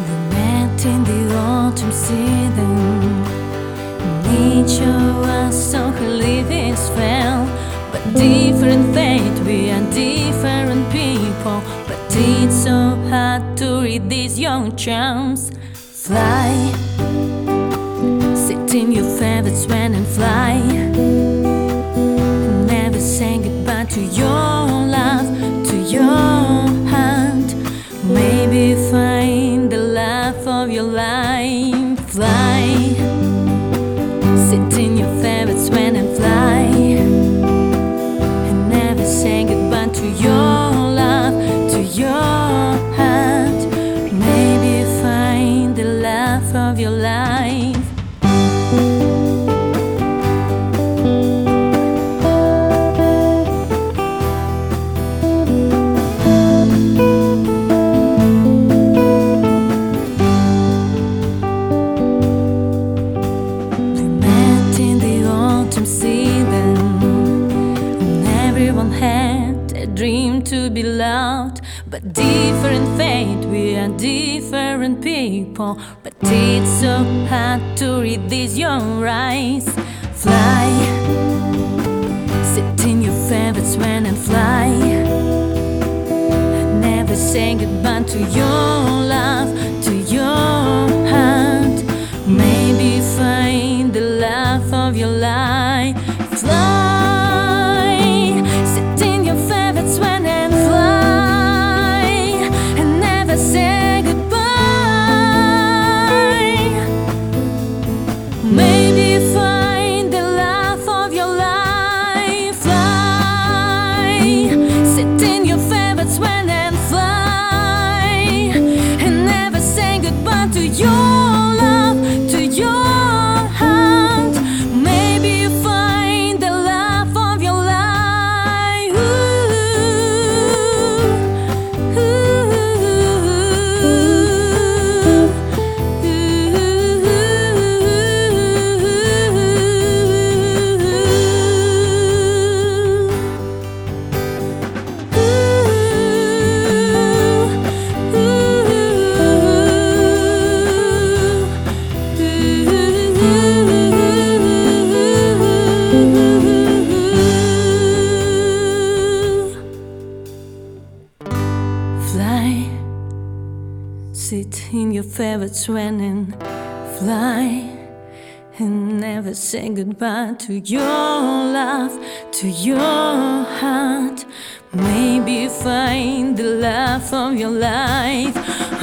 We met in the autumn season. Nature was so her leaves fell, but different fate. We are different people, but it's so hard to read these young charms. Fly, sit in your favorite swan and fly. Never say goodbye to your love, to your heart. Maybe find the love of your life. Fly, sit in your favorite swan and fly. And never say goodbye to your love, to your heart. Maybe find the love of your life. Had a dream to be loved, but different fate. We are different people, but it's so hard to read these young eyes. Fly, sit in your favorite swan and fly. Never say goodbye to your love, to your heart. Maybe find the love of your life. Fly, say goodbye. Maybe find the love of your life. Fly, sit in your favorite swan and fly. And never say goodbye to your love, to your heart. Maybe find the love of your life. Fly, sit in your favorite swan and fly. And never say goodbye to your love, to your heart. Maybe find the love of your life.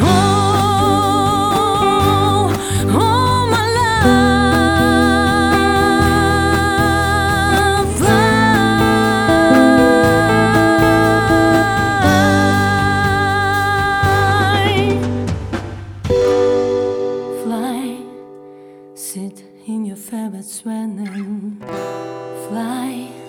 Oh, oh my love, fly. Fly, sit in your favorite swan and fly.